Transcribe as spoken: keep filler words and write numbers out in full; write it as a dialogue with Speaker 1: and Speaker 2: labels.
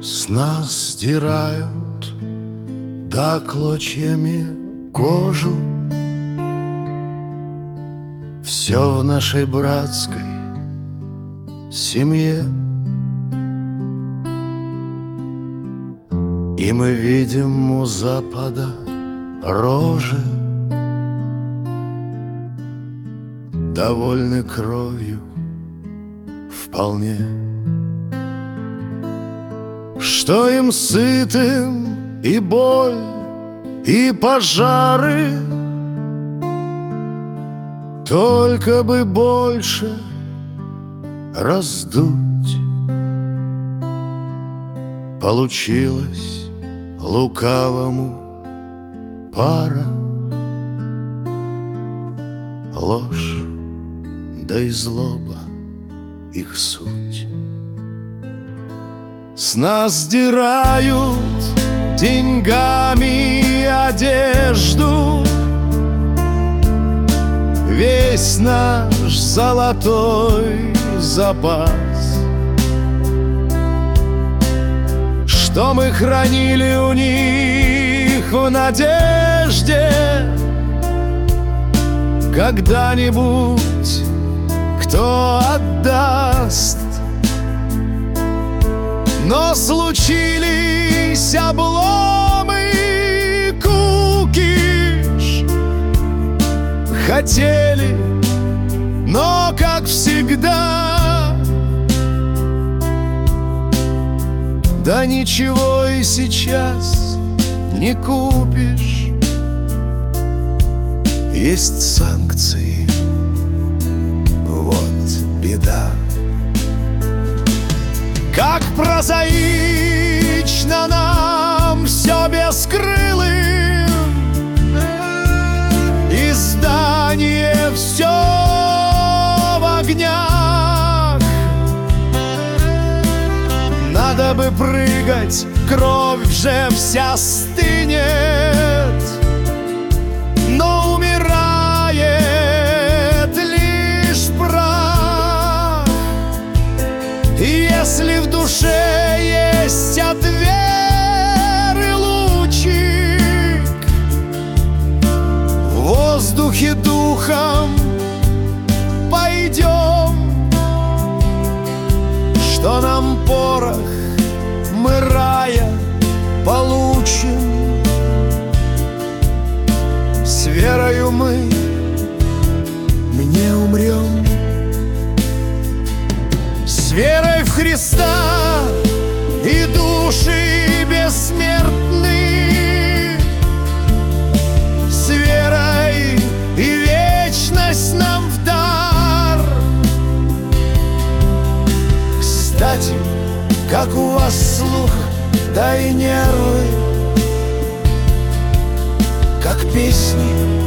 Speaker 1: С нас сдирают да клочьями кожу. Все в нашей братской семье, и мы видим у запада рожи, довольны кровью вполне. Что им сытым и боль, и пожары, только бы больше раздуть. Получилось лукавому пара, ложь да и злоба их суть. С нас сдирают деньгами одежду, весь наш золотой запас, что мы хранили у них в надежде когда-нибудь кто отдаст. Но случились обломы, кукиш. Хотели, но, как всегда, да ничего и сейчас не купишь. Есть санкции, вот беда. Как прозаично нам все бескрылым, и здание все в огнях. Надо бы прыгать, кровь же вся стынет, но умирает лишь прах. И если в душе есть от веры лучик, в воздухе духом пойдем, что нам порох, мы рая получим. С верою мы не умрем. С верой в Христа и души бессмертны, с верой и вечность нам в дар. Кстати, как у вас слух, да и нервы, как песни